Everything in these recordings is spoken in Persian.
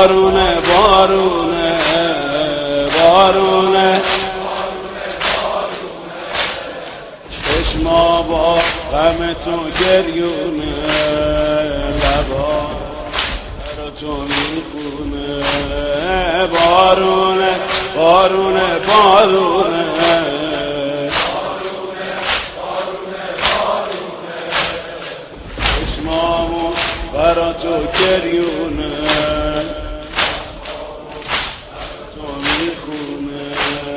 بارونه بارونه بارونه چشما با غم تو گریونه لبا رو تو میخونه بارونه بارونه بارونه چشمامو برا تو گریونه تو میخونه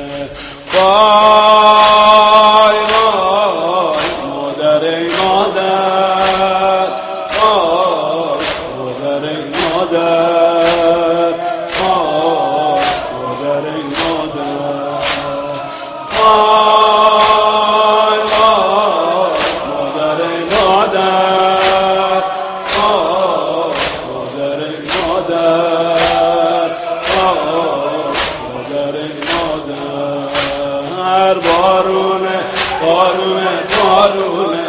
وای وای مادر ای مادر وای مادر ای مادر وای مادر ای مادر وای وای مادر ای مادر وای مادر ای مادر وای مادر ای مادر بارونه بارونه بارونه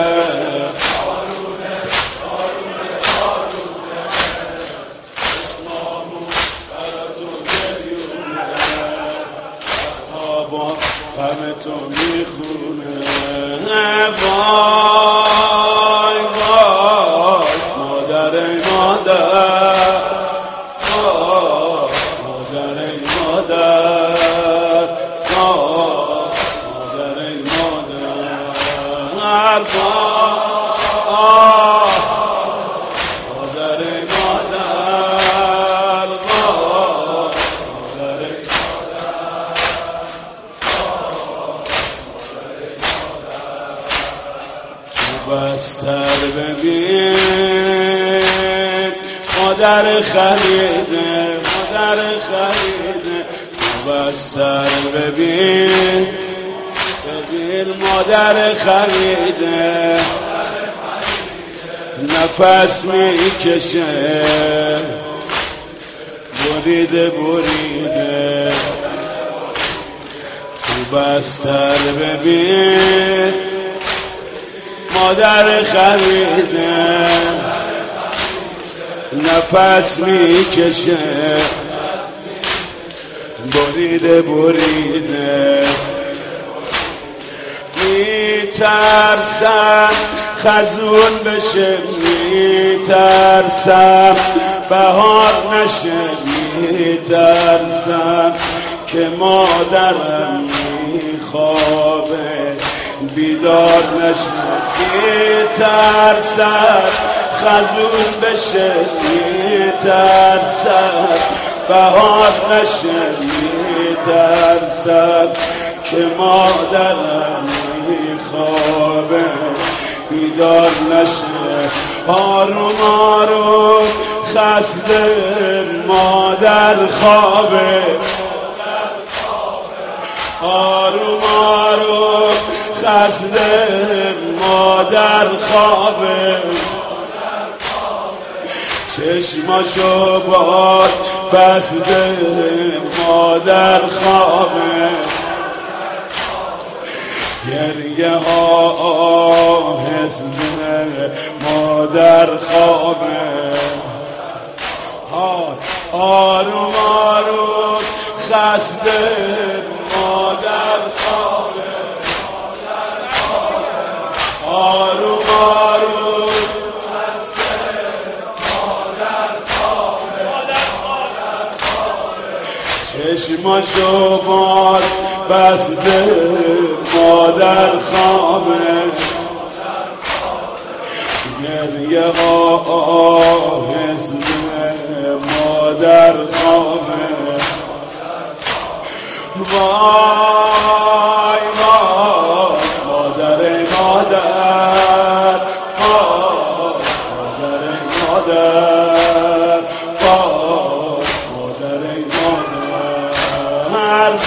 غم تو میخونه وای وای مادر ای مادر وای مادر ای مادر وای مادر ای مادر وای مادر ای مادر بستر ببین مادر خریده مادر خریده بستر ببین ببین مادر خریده نفس میکشه بریده بریده بستر ببین مادر خریده نفس میکشه بریده بریده میترسم خزون بشه میترسم بهار نشه میترسم که مادرم میخوابه بیدار نشه میترسم خزون بشه میترسم بهار نشه میترسم که مادرم میخوابه بیدار نشه آروم آروم خسته مادر خوابه آروم آروم خسته مادر خوابه چشماشو باد بسته مادر خوابه گریه ها آهسته مادر خوابه آروم آروم خسته مادر خوابه آروم آروم خسته مادر خوابه چشماشو باز بسته مادر خوابه گریه ها آهسته مادر خوابه وای وای مادر ای مادر وای مادر ای مادر وای مادر ای مادر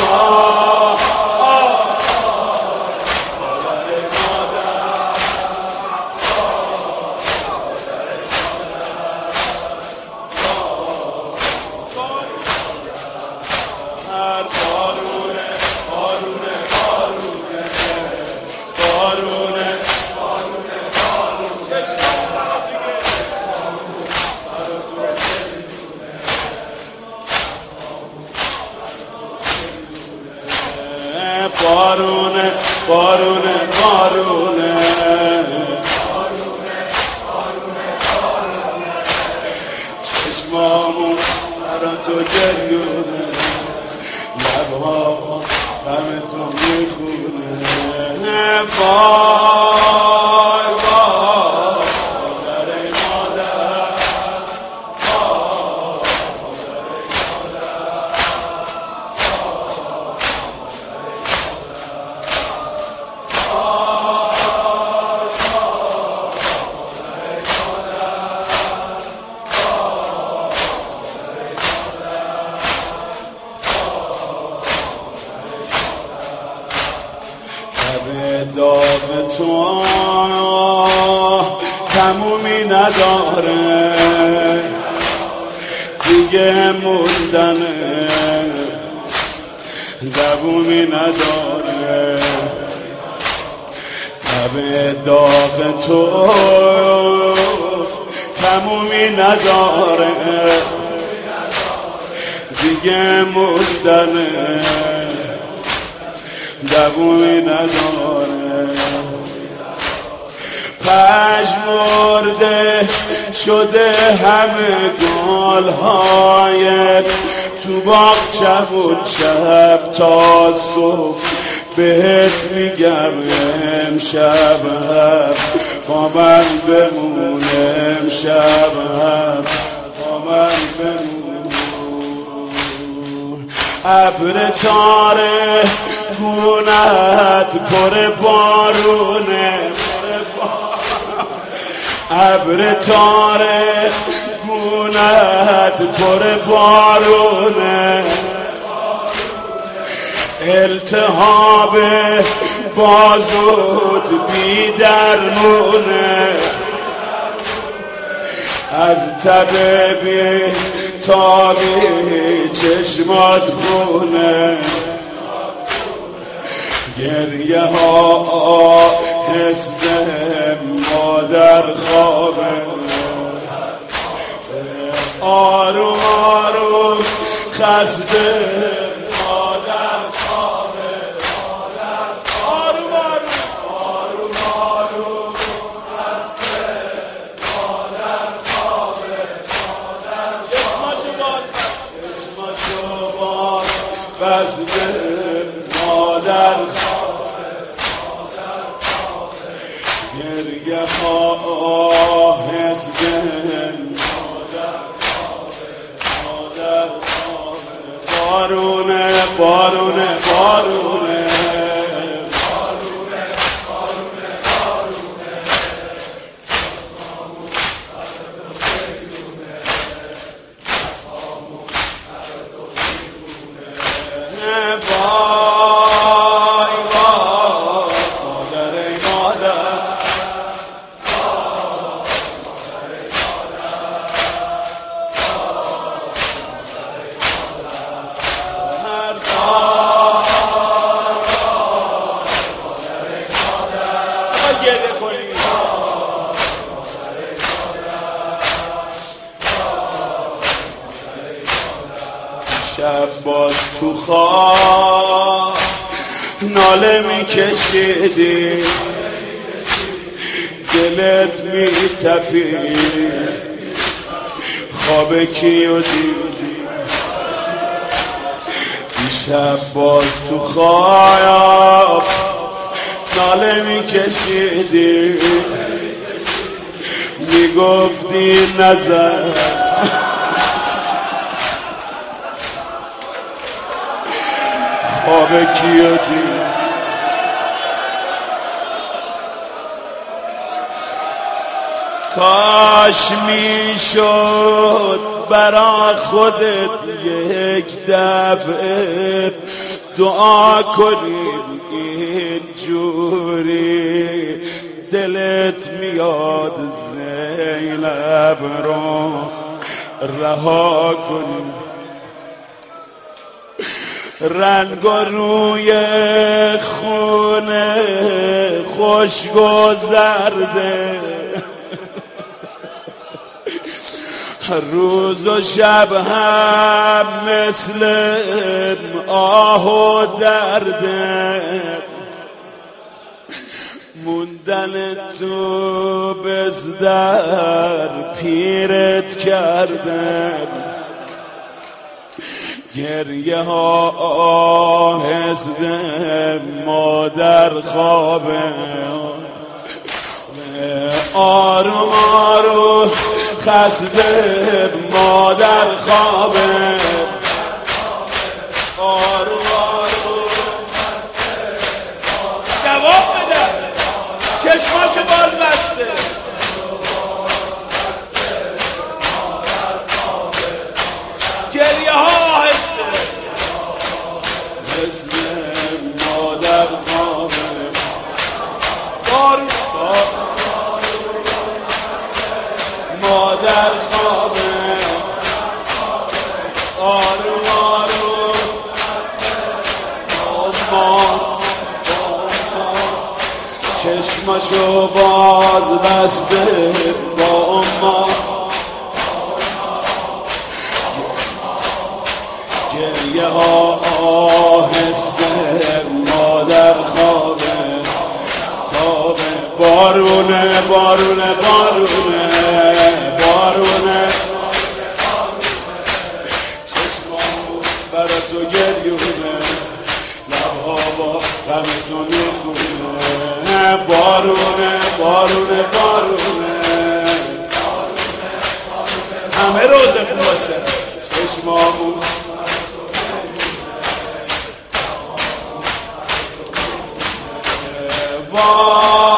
بارونه بارونه چشمامون برا تو گریونه لبها غم تو میخونه وای وای مادر مادر داغ تو تمومی نداره دیگه موندنه دوومی نداره تب داغ تو تمومی نداره دیگه موندنه دوومی نداره پژمرده شده همه گل‌های تو باغ شب شب تا صبح بهت میگم امشب با من بمون امشب با من بمون ابر تاره گونت پر بارونه ابر تاره گونت پر بارونه التهاب بازود بی درمونه از تب بی تابی چشمات خونه گریه ها حسن مادر خوابه آروم آروم خسته مادر خوابه آروم آروم آروم خسته مادر خوابه چشماشو باز بسته مادر گریه ها حسن مادر بارونه بارونه بارونه شب باز تو خواب ناله میکشیدی دلت میتپید خواب کیو دیدی دیشب باز تو خواب ناله میکشیدی میگفتی نظر خواب کیو دیدی کاش میشد برا خودت یک دفعه دعا کنیم اینجوری دلت میاد زینب رو رها کنیم رنگ و روی خونه خشک و زرده روز و شب هم مثل آه و درده دیدن تو بزدر پیرت کردم، گریه ها آهسته مادر خوابه، آروم آروم خسته مادر خوابه، آروم آروم جواب بده، چشماشو باز بسته، گریه ها آهسته مادر خوابه، مادر خوابه، آروم آروم چشمشو باز بسته با اما، گریه ها آهسته مادر خوابه، خوابه، بارونه بارونه بارونه بارونه، چشمامو برا تو گریونه، لبها با غم تو میخونه، بارونه بارونه بارونه، همه روزه باشه، چشمامو وای